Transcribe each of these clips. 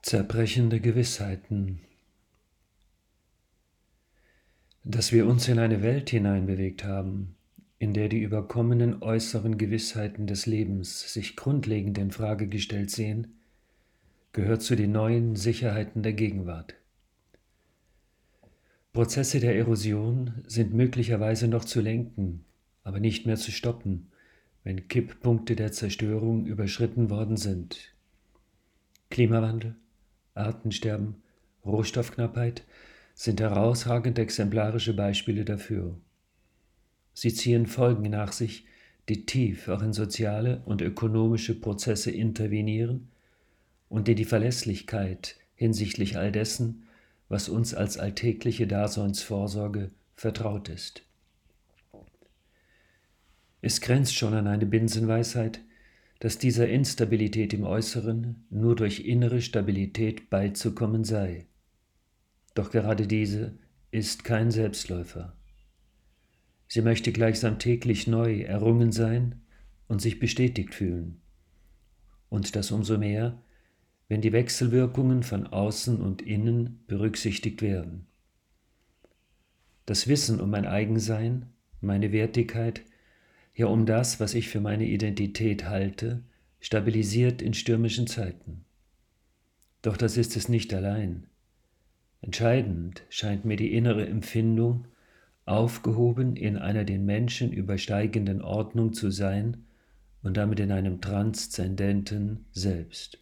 Zerbrechende Gewissheiten. Dass wir uns in eine Welt hineinbewegt haben, in der die überkommenen äußeren Gewissheiten des Lebens sich grundlegend in Frage gestellt sehen, gehört zu den neuen Sicherheiten der Gegenwart. Prozesse der Erosion sind möglicherweise noch zu lenken, aber nicht mehr zu stoppen, wenn Kipppunkte der Zerstörung überschritten worden sind. Klimawandel, Artensterben, Rohstoffknappheit sind herausragend exemplarische Beispiele dafür. Sie ziehen Folgen nach sich, die tief auch in soziale und ökonomische Prozesse intervenieren und die Verlässlichkeit hinsichtlich all dessen, was uns als alltägliche Daseinsvorsorge vertraut ist. Es grenzt schon an eine Binsenweisheit, dass dieser Instabilität im Äußeren nur durch innere Stabilität beizukommen sei. Doch gerade diese ist kein Selbstläufer. Sie möchte gleichsam täglich neu errungen sein und sich bestätigt fühlen. Und das umso mehr, wenn die Wechselwirkungen von außen und innen berücksichtigt werden. Das Wissen um mein Eigensein, meine Wertigkeit, ja um das, was ich für meine Identität halte, stabilisiert in stürmischen Zeiten. Doch das ist es nicht allein. Entscheidend scheint mir die innere Empfindung, aufgehoben in einer den Menschen übersteigenden Ordnung zu sein und damit in einem transzendenten Selbst.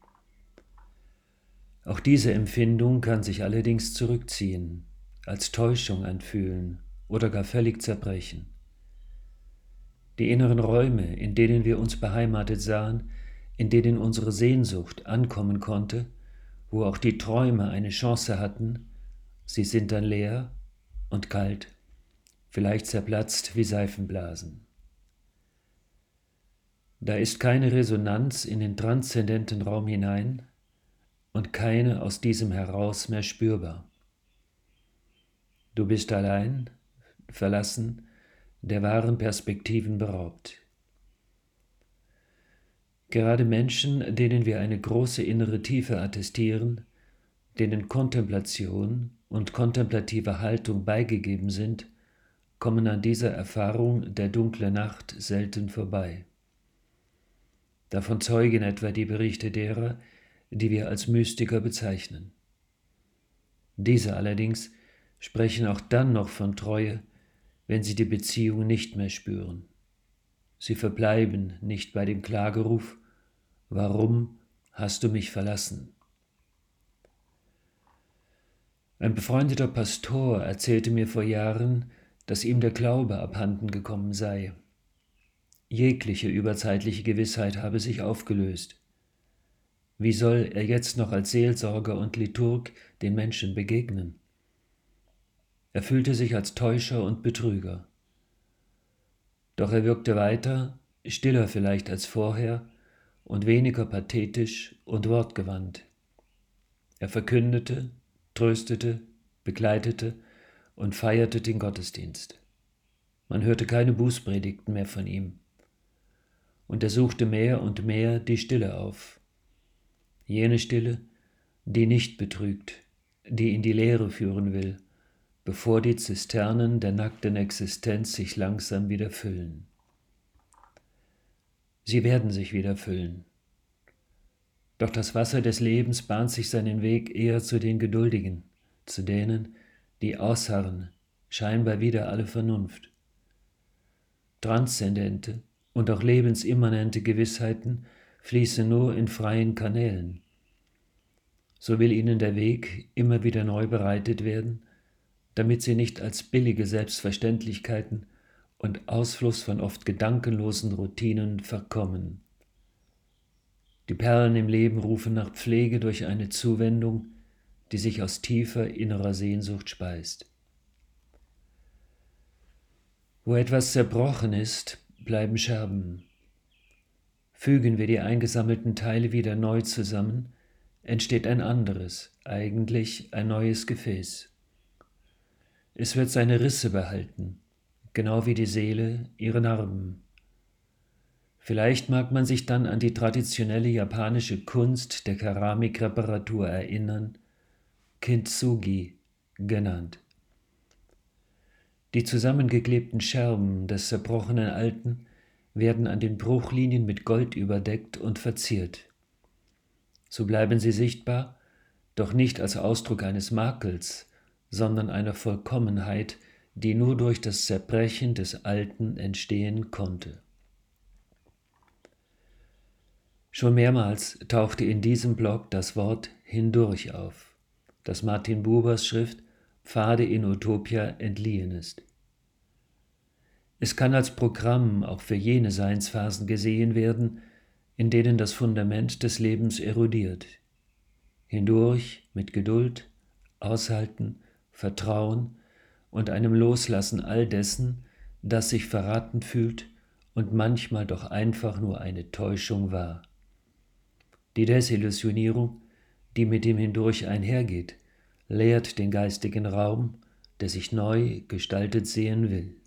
Auch diese Empfindung kann sich allerdings zurückziehen, als Täuschung anfühlen oder gar völlig zerbrechen. Die inneren Räume, in denen wir uns beheimatet sahen, in denen unsere Sehnsucht ankommen konnte, wo auch die Träume eine Chance hatten, sie sind dann leer und kalt, vielleicht zerplatzt wie Seifenblasen. Da ist keine Resonanz in den transzendenten Raum hinein und keine aus diesem heraus mehr spürbar. Du bist allein, verlassen, der wahren Perspektiven beraubt. Gerade Menschen, denen wir eine große innere Tiefe attestieren, denen Kontemplation und kontemplative Haltung beigegeben sind, kommen an dieser Erfahrung der dunklen Nacht selten vorbei. Davon zeugen etwa die Berichte derer, die wir als Mystiker bezeichnen. Diese allerdings sprechen auch dann noch von Treue, wenn sie die Beziehung nicht mehr spüren. Sie verbleiben nicht bei dem Klageruf: Warum hast du mich verlassen? Ein befreundeter Pastor erzählte mir vor Jahren, dass ihm der Glaube abhanden gekommen sei. Jegliche überzeitliche Gewissheit habe sich aufgelöst. Wie soll er jetzt noch als Seelsorger und Liturg den Menschen begegnen? Er fühlte sich als Täuscher und Betrüger. Doch er wirkte weiter, stiller vielleicht als vorher und weniger pathetisch und wortgewandt. Er verkündete, tröstete, begleitete und feierte den Gottesdienst. Man hörte keine Bußpredigten mehr von ihm. Und er suchte mehr und mehr die Stille auf. Jene Stille, die nicht betrügt, die in die Leere führen will, bevor die Zisternen der nackten Existenz sich langsam wieder füllen. Sie werden sich wieder füllen. Doch das Wasser des Lebens bahnt sich seinen Weg eher zu den Geduldigen, zu denen, die ausharren, scheinbar wider alle Vernunft. Transzendente und auch lebensimmanente Gewissheiten fließen nur in freien Kanälen. So will ihnen der Weg immer wieder neu bereitet werden, damit sie nicht als billige Selbstverständlichkeiten und Ausfluss von oft gedankenlosen Routinen verkommen. Die Perlen im Leben rufen nach Pflege durch eine Zuwendung, die sich aus tiefer innerer Sehnsucht speist. Wo etwas zerbrochen ist, bleiben Scherben. Fügen wir die eingesammelten Teile wieder neu zusammen, entsteht ein anderes, eigentlich ein neues Gefäß. Es wird seine Risse behalten, genau wie die Seele ihre Narben. Vielleicht mag man sich dann an die traditionelle japanische Kunst der Keramikreparatur erinnern, Kintsugi genannt. Die zusammengeklebten Scherben des zerbrochenen Alten werden an den Bruchlinien mit Gold überdeckt und verziert. So bleiben sie sichtbar, doch nicht als Ausdruck eines Makels, sondern einer Vollkommenheit, die nur durch das Zerbrechen des Alten entstehen konnte. Schon mehrmals tauchte in diesem Blog das Wort hindurch auf, das Martin Bubers Schrift Pfade in Utopia entliehen ist. Es kann als Programm auch für jene Seinsphasen gesehen werden, in denen das Fundament des Lebens erodiert. Hindurch mit Geduld, Aushalten, Vertrauen und einem Loslassen all dessen, das sich verraten fühlt und manchmal doch einfach nur eine Täuschung war. Die Desillusionierung, die mit dem Hindurch einhergeht, leert den geistigen Raum, der sich neu gestaltet sehen will.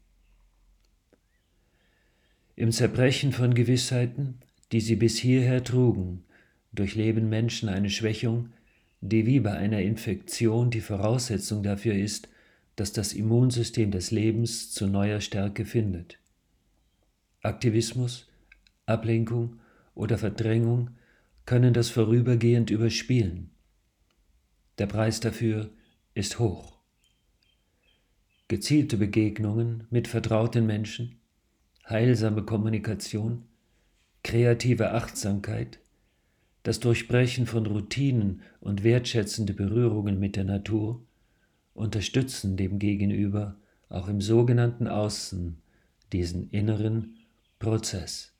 Im Zerbrechen von Gewissheiten, die sie bis hierher trugen, durchleben Menschen eine Schwächung, die wie bei einer Infektion die Voraussetzung dafür ist, dass das Immunsystem des Lebens zu neuer Stärke findet. Aktivismus, Ablenkung oder Verdrängung können das vorübergehend überspielen. Der Preis dafür ist hoch. Gezielte Begegnungen mit vertrauten Menschen, heilsame Kommunikation, kreative Achtsamkeit, das Durchbrechen von Routinen und wertschätzende Berührungen mit der Natur unterstützen dem Gegenüber auch im sogenannten Außen diesen inneren Prozess.